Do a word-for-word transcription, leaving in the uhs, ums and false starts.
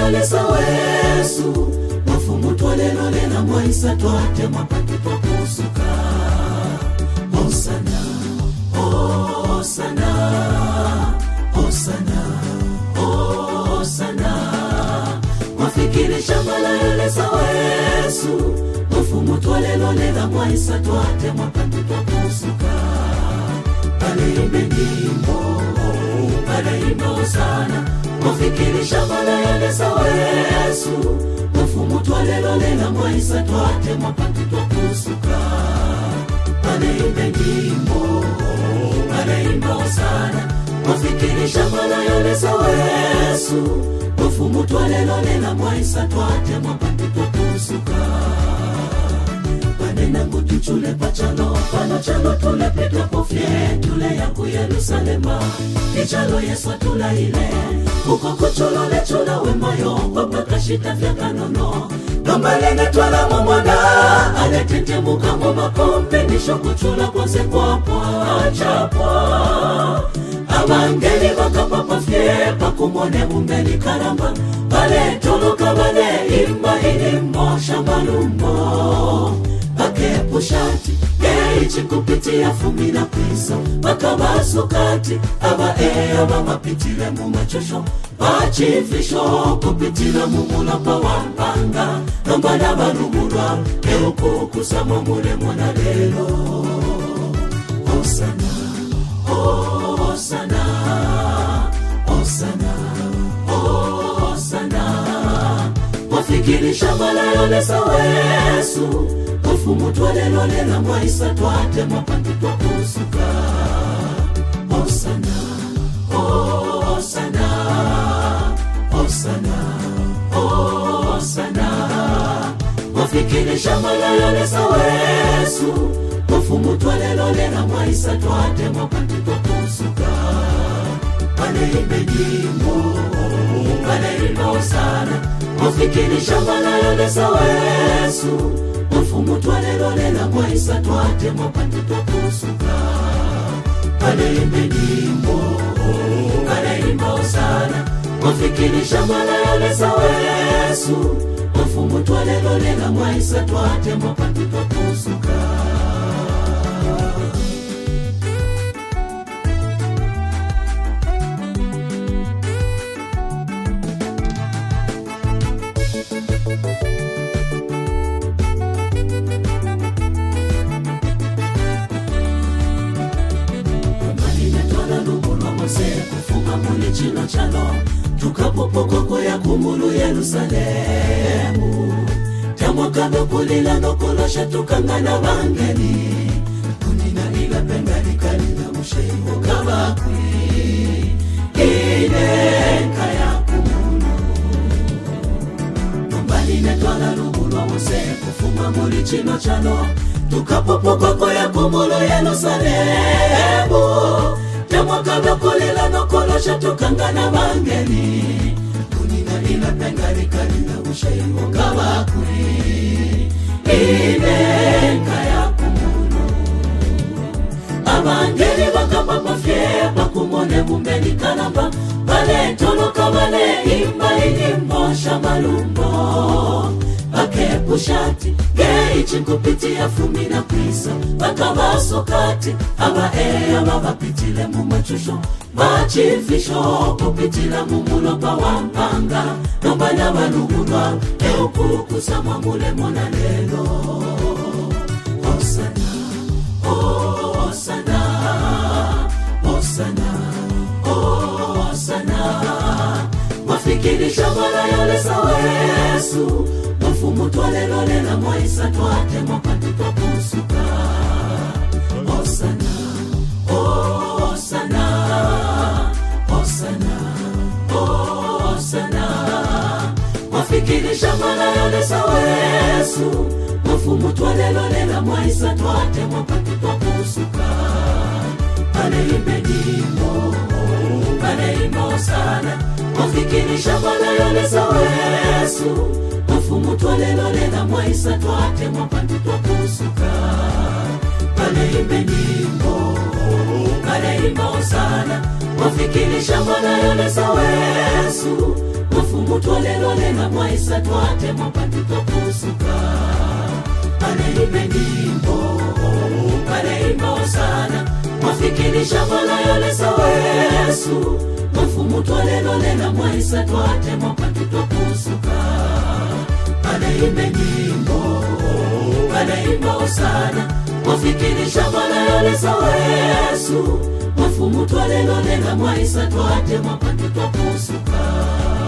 yole sawesu mafumu twalelo lena mwaisa twate mapatu twakusuka Osana Osana Osana Osana mafikiri shambala yole sawesu mafumu twalelo lena mwaisa twate mapatu twakusuka pale imbenimbo pale imbo sana mafikiri shambala yole sawesu mafumu twalelo lena mwaisa twate mapatu twakusuka pale imbenimbo pale imbo sana mafikiri shambala yole sawesu mafumu twalelo lena mwaisa twate mapatu twakusuka Panena ngutu chule pachalo Pano chalo tule pita pofye Tule yangu Yerusalema Ichalo Yesu tula ile Uko kucholo le chula wemayo Wapa kashita vya kanono Nombalene twala mwamwana Ale tete muka mwama kompe Nisho kuchula kwanze kwa pwa Chapwa Abangeli wakapa pofye Pakumone mumbeli karamba Bale tolo kabale Imba ilimo shambalumbo Akepushati Geichi kupitia fumina piso Makabasukati Aba ea mama pitile mumachosho Pachifisho kupitila mumula pa wampanga Nombana barumura Euko kusama mule mwana lelo Osana Osana Osana Osana Wafikiri shambala yole sawesu Mafumu twalelo lena mwaisa twate mapatu twakusuka Osana Osana Osana Osana Mafikiri shambala yole sawesu Mafumu twalelo lena mwaisa twate mapatu twakusuka Pale imbenimbo Pale imbo sana Mafikiri shambala yole sawesu Mafumu twalelo lena mwaisa twate mapatu twakusuka Pale imbenimbo Pale imbo sana Mafikiri shambala yole sawesu Mafumu twalelo lena mwaisa twate mapatu twakusuka Chino chalo tukapopokoko ya kumulu Yerusalemu tamwakabe kulila nokolosha tukangana bangeni kunina ila pengani kalina msheho kabakwi ine kaya kumulu nombali netwala lubulu wa mose kufuma muli chino chalo tukapopokoko ya kumulu Yerusalemu Tamwakabe kulela nokolosha tukangana bangeni Kunina ila pengari kalina ushayiwo kabakuri Ine kaya kumunu Abangeni wakapa pafye Pakumone mumbeni kanamba Bale tolo kabale imba ilimbo shamalumbo Akepushati Geichi kupitia fumina kwisa Bakabasokati Aba ea baba pitile mumachusho Bachifisho kupitila mumulo pa wampanga Nombana balugulwa Euku kusama mule mona lelo Osana Osana Osana Osana Mafikiri shambala yole sawesu Mafumu twalelo lena mwaisa twate mapatu twakusuka Osana Osana Osana Osana Mafikiri shambala yole sawesu Mafumu twalelo lena mwaisa twate mapatu twakusuka Pale imbenimbo Pale imbo sana Mafikiri shambala yole sawesu Mafumu twalelo lena mwaisa twate mapatu twakusuka Pale imbenimbo Pale imbo sana Mafikiri shambala yole sawesu Mafumu twalelole na mwaisa twate mapati twakusuka. Paneimbe nyimbo, paneimba sana, mwafikirisha bala yole sawa Yesu. Mafumu twalelole na mwaisa twate mapati twakusuka. Paneimbe nyimbo, paneimba sana, mwafikirisha bala yole sawa Yesu. Mafumu twalelole na mwaisa twate mapati twakusuka.